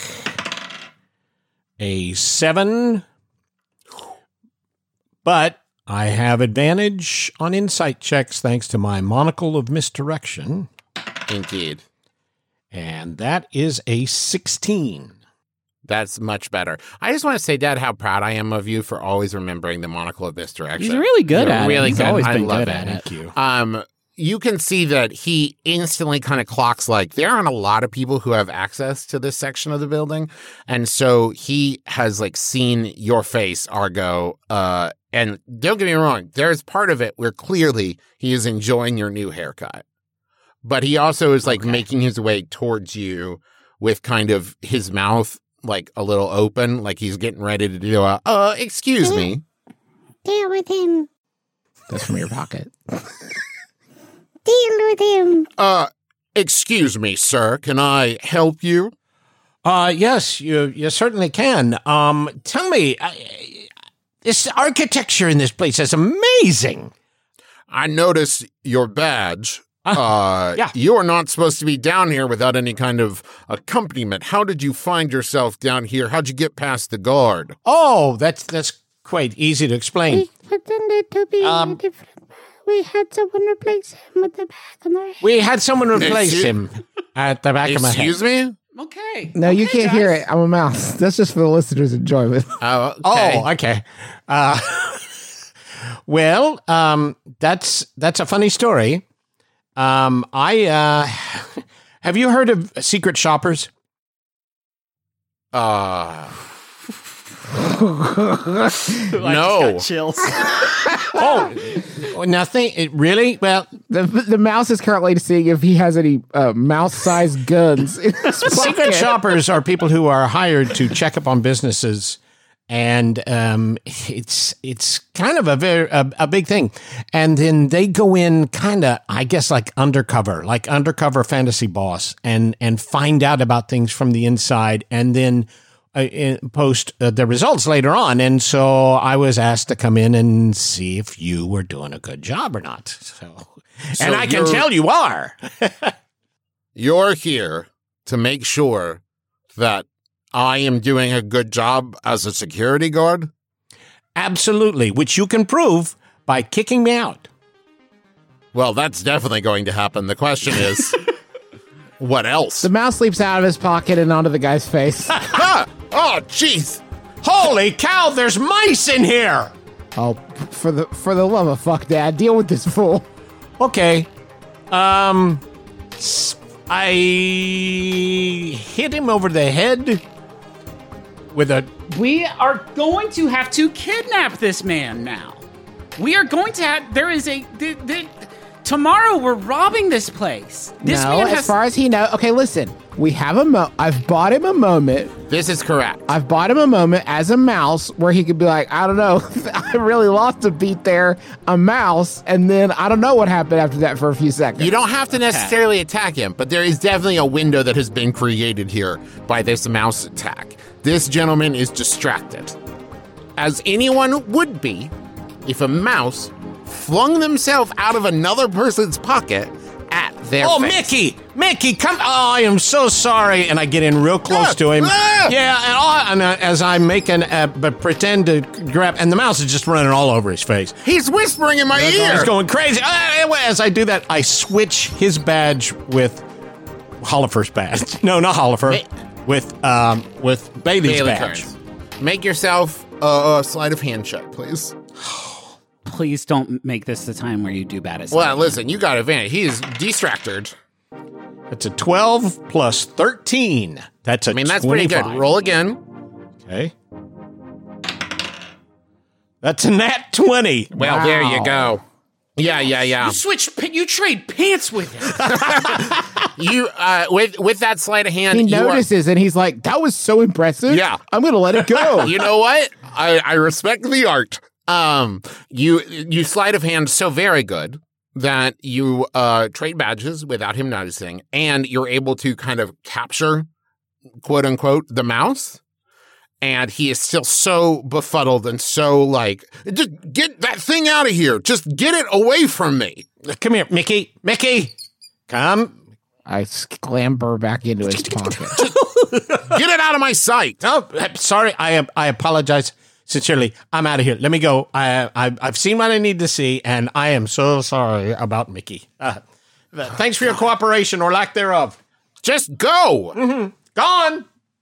A seven. But I have advantage on insight checks thanks to my monocle of misdirection. Indeed. And that is a sixteen. That's much better. I just want to say, Dad, how proud I am of you for always remembering the monocle of misdirection. He's really good You're at really it. He's good. always I been love good it. at it. Thank you. Um, you can see that he instantly kind of clocks like there aren't a lot of people who have access to this section of the building. And so he has like seen your face, Argo. Uh, and don't get me wrong, there's part of it where clearly he is enjoying your new haircut. But he also is like Okay. making his way towards you with kind of his mouth like a little open, like he's getting ready to do a, uh, excuse me. Deal with him. That's from your pocket. Deal with him. Uh, excuse me, sir. Can I help you? Uh, yes, you you certainly can. Um, tell me, uh, this architecture in this place is amazing. I notice your badge. Uh, yeah. You're not supposed to be down here without any kind of accompaniment. How did you find yourself down here? How'd you get past the guard? Oh, that's that's quite easy to explain. We pretended to be Um, different. We had someone replace him with the back on their head. We had someone replace Excuse- him at the back of my head. Excuse me? Okay. No, you Okay, can't hear guys. it. I'm a mouse. That's just for the listeners' enjoyment. Oh, okay. Oh, okay. Uh, well, um, that's that's a funny story. Um, I uh, have you heard of Secret Shoppers? Uh, I just No. got chills. Oh, nothing. It really? Well, The the mouse is currently seeing if he has any uh, mouse-sized guns in his secret pocket. shoppers are people who are hired to check up on businesses, and um, it's it's kind of a very a, a big thing. And then they go in, kind of, I guess, like undercover, like undercover fantasy boss, and and find out about things from the inside, and then uh, in- post uh, the results later on. And so I was asked to come in and see if you were doing a good job or not. So, So and I can you're- tell you are. You're here to make sure that I am doing a good job as a security guard? Absolutely, which you can prove by kicking me out. Well, that's definitely going to happen. The question is, what else? The mouse leaps out of his pocket and onto the guy's face. Ah! Oh, jeez! Holy cow, there's mice in here! Oh, for the for the love of fuck, Dad, deal with this fool. Okay. Um, s- I hit him over the head with a. We are going to have to kidnap this man now. We are going to have. There is a. The, the, tomorrow we're robbing this place. This no, man as has. far as he knows. Okay, listen. We have a mo. I've bought him a moment. This is correct. I've bought him a moment as a mouse where he could be like, I don't know, I really lost a beat there, a mouse, and then I don't know what happened after that for a few seconds. You don't have to necessarily attack him, but there is definitely a window that has been created here by this mouse attack. This gentleman is distracted, as anyone would be if a mouse flung themselves out of another person's pocket at their Oh, face. Mickey! Mickey, come! Oh, I am so sorry. And I get in real close Ah, to him. ah! Yeah, and, all, and uh, as I make an, uh, but pretend to grab, and the mouse is just running all over his face. He's whispering in my He's ear. going crazy. Uh, as I do that, I switch his badge with Hollifer's badge. No, not Hollifer. With um, with Bailey's Bailey badge. Kearns. Make yourself a, a sleight of hand check, please. Please don't make this the time where you do bad at Well, listen, you got advantage. He is distracted. That's a twelve plus thirteen. That's a I mean, that's twenty-five. pretty good. Roll again. Okay. That's a nat twenty. Well, there you go. Yeah, yeah, yeah. switch. You trade pants with him. You uh, with with that sleight of hand, He you are- notices and he's like, that was so impressive. Yeah. I'm going to let it go. you know what? I, I respect the art. Um, you you sleight of hand so very good that you uh trade badges without him noticing, and you're able to kind of capture, quote unquote, the mouse. And he is still so befuddled and so like, just get that thing out of here. Just get it away from me. Come here, Mickey. Mickey, come. I clamber back into his pocket. Get it out of my sight. Oh, sorry. I I apologize sincerely. I'm out of here. Let me go. I, I I've seen what I need to see, and I am so sorry about Mickey. Uh, thanks for your cooperation or lack thereof. Just go. Mm-hmm. Gone.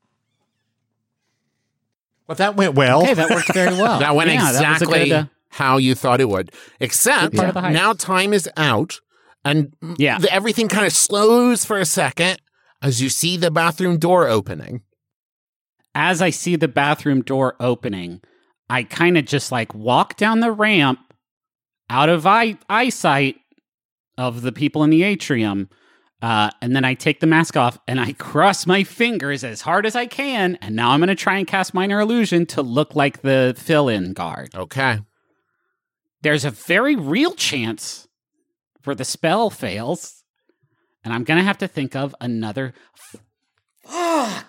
Well, that went well. Okay, that worked very well. That went Yeah, that was a exactly good, uh, how you thought it would. Except part of the heist. now time is out, and Yeah. the, everything kind of slows for a second as you see the bathroom door opening. As I see the bathroom door opening, I kind of just like walk down the ramp out of eye- eyesight of the people in the atrium. Uh, and then I take the mask off and I cross my fingers as hard as I can. And now I'm going to try and cast Minor Illusion to look like the fill-in guard. Okay. There's a very real chance where the spell fails. And I'm going to have to think of another... Fuck!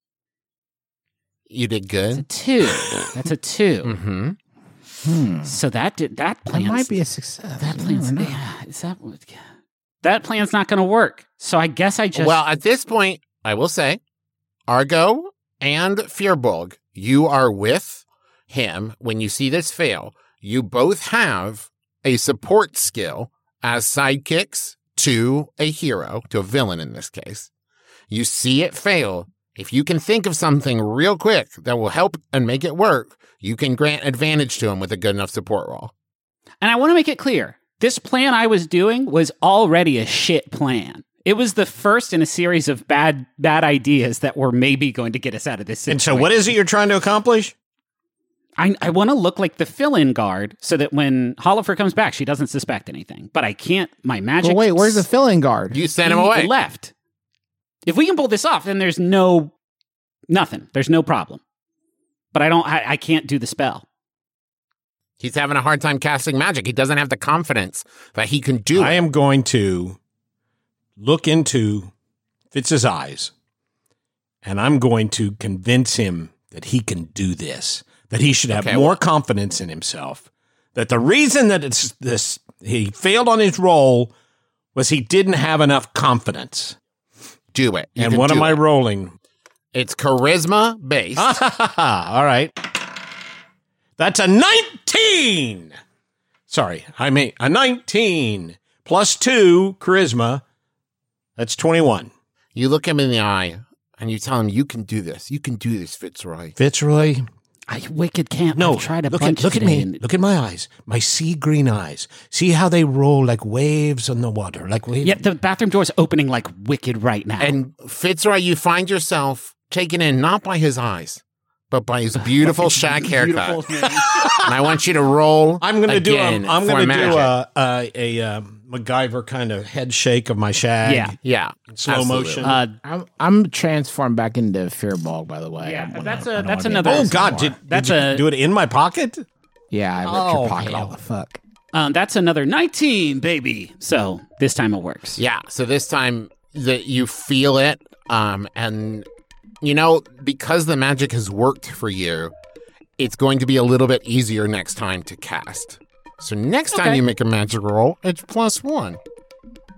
You did It's a good. two. That's a two. Mm-hmm. Hmm. So that did that That plan might be a success. that You plan's never know. yeah, is that what- that plan's not going to work. So I guess I just Well, at this point, I will say, Argo and Fearbulg, you are with him when you see this fail. You both have a support skill as sidekicks to a hero, to a villain in this case. You see it fail. If you can think of something real quick that will help and make it work, you can grant advantage to him with a good enough support roll. and I want to make it clear. This plan I was doing was already a shit plan. It was the first in a series of bad bad ideas that were maybe going to get us out of this situation. And so, what is it you're trying to accomplish? I, I want to look like the fill-in guard so that when Hollifer comes back, she doesn't suspect anything. But I can't. My magic. Well, wait, where's the filling guard? You send him He away. left. If we can pull this off, then there's no nothing. There's no problem. But I don't. I, I can't do the spell. He's having a hard time casting magic. He doesn't have the confidence that he can do I it. am going to look into Fitz's eyes, and I'm going to convince him that he can do this, that he should have Okay, more well- confidence in himself, that the reason that it's this he failed on his roll was he didn't have enough confidence. Do it. You and can what do am I it. rolling? It's charisma based. All right. That's a nineteen. Sorry, I mean a nineteen plus two charisma. That's twenty-one. You look him in the eye and you tell him, you can do this. You can do this, Fitzroy. Fitzroy, I wicked can't. no, I've tried a look bunch at look at today me. and- Look at my eyes, my sea green eyes. See how they roll like waves on the water, like waves. Yeah, the bathroom door's opening like wicked right now. And Fitzroy, you find yourself taken in not by his eyes, but by his beautiful shag haircut. Beautiful man. And I want you to roll. I'm going to do a, again I'm for going to magic. do a a, a, um MacGyver kind of head shake of my shag. Yeah. Yeah. in slow absolutely. motion. uh, I'm, I'm transformed back into Fearbulg, by the way. Yeah, I wanna- that's a- I don't that's wanna be another- oh embarrassed God! anymore. Did, That's did you a- do it in my pocket? Yeah, I ripped Oh, your pocket hell. out. The fuck. um, that's another nineteen, baby. So this time it works. Yeah. So this time that you feel it, um, and you know, because the magic has worked for you, it's going to be a little bit easier next time to cast. So next time Okay. you make a magic roll, it's plus one.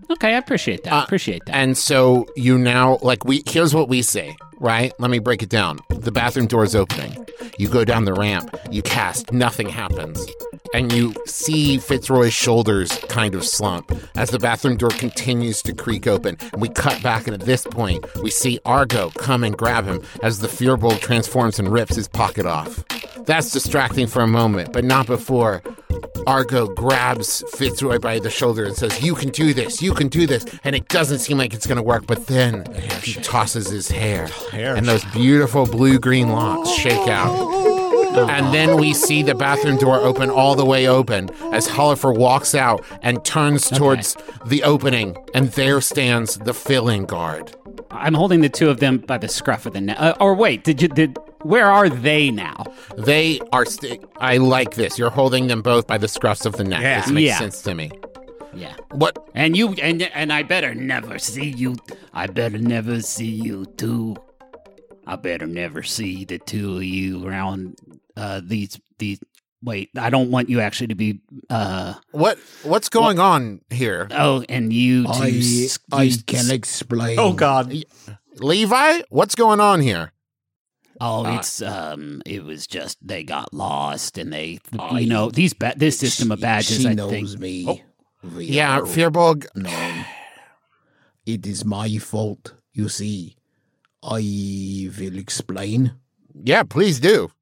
Okay, I appreciate that. I appreciate that. And so you now, like, we, here's what we say, right? Let me break it down. The bathroom door is opening. You go down the ramp. You cast. Nothing happens. And you see Fitzroy's shoulders kind of slump as the bathroom door continues to creak open. And we cut back, and at this point, we see Argo come and grab him as the Fearbold transforms and rips his pocket off. That's distracting for a moment, but not before Argo grabs Fitzroy by the shoulder and says, you can do this, you can do this. And it doesn't seem like it's going to work, but then he tosses his hair, Hair and those beautiful blue-green locks shake out. And then we see the bathroom door open all the way open as Hollifer walks out and turns towards the opening, and there stands the filling guard. I'm holding the two of them by the scruff of the neck. Uh, or wait, did you did? Where are they now? They are. St- I like this. You're holding them both by the scruffs of the neck. Yeah. This makes Yeah. sense to me. Yeah. What? And you and and I better never see you. I better never see you two. I better never see the two of you around uh, these these. Wait, I don't want you actually to be. Uh, What? What's going on here, oh, and you two. I, s- I you can s- explain. Oh, God. Levi? What's going on here? Oh, Uh, it's um, it was just they got lost, and they, I- you know, these ba- this system of She- badges. She I knows think. me. Oh. very Yeah, well. Fearbolg. No, it is my fault. You see, I will explain. Yeah, please do.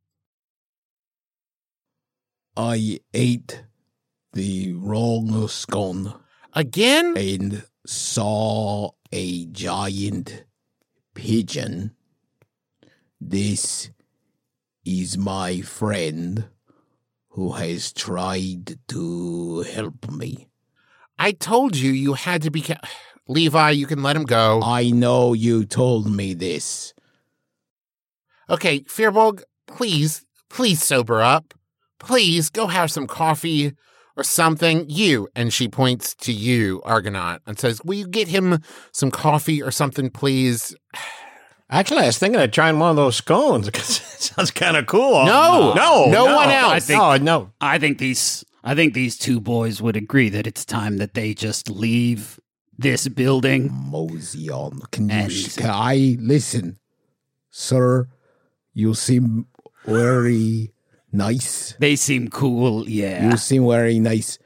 I ate the wrong scone Again? and saw a giant pigeon. This is my friend who has tried to help me. I told you you had to be. Ca- Levi, you can let him go. I know you told me this. Okay, Fearbolg, please, please sober up. Please go have some coffee or something. You, and she points to you, Argonaut, and says, will you get him some coffee or something, please? Actually, I was thinking of trying one of those scones because it sounds kind of cool. No. no, No one else. I think- no, no. I think these. I think these two boys would agree that it's time that they just leave this building. Mosey on. Can you? And- Can I listen, sir? You seem very nice. They seem cool, yeah. You seem very nice.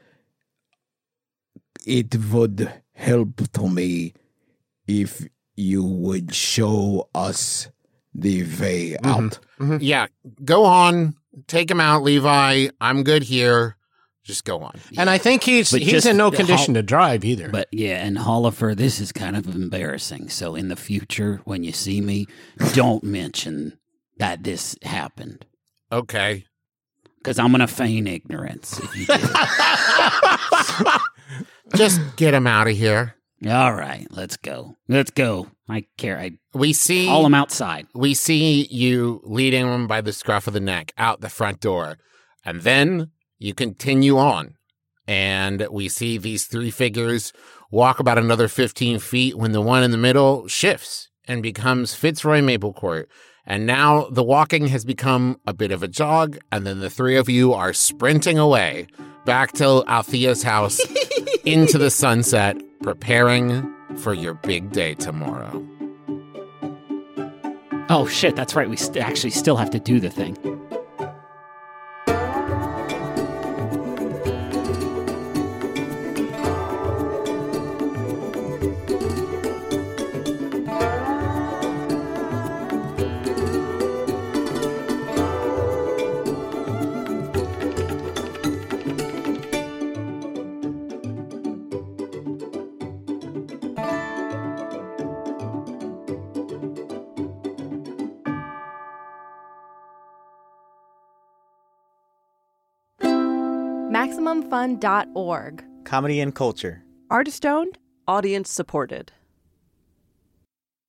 It would help to me if you would show us the way out. Yeah, go on. Take him out, Levi. I'm good here. Just go on. And I think he's But he's just in no the condition Hol- to drive either. But yeah, and Hollifer, this is kind of embarrassing. So in the future, when you see me, don't mention that this happened. Okay. Because I'm going to feign ignorance if you do. Just get him out of here. All right, let's go. Let's go. I care. I We see haul him outside. we see you leading him by the scruff of the neck out the front door. And then you continue on. And we see these three figures walk about another fifteen feet when the one in the middle shifts and becomes Fitzroy Maplecourt. And now the walking has become a bit of a jog, and then the three of you are sprinting away back to Althea's house into the sunset, preparing for your big day tomorrow. Oh, shit, that's right. We st- actually still have to do the thing. Maximum Fun dot org. Comedy and culture. Artist owned, audience supported.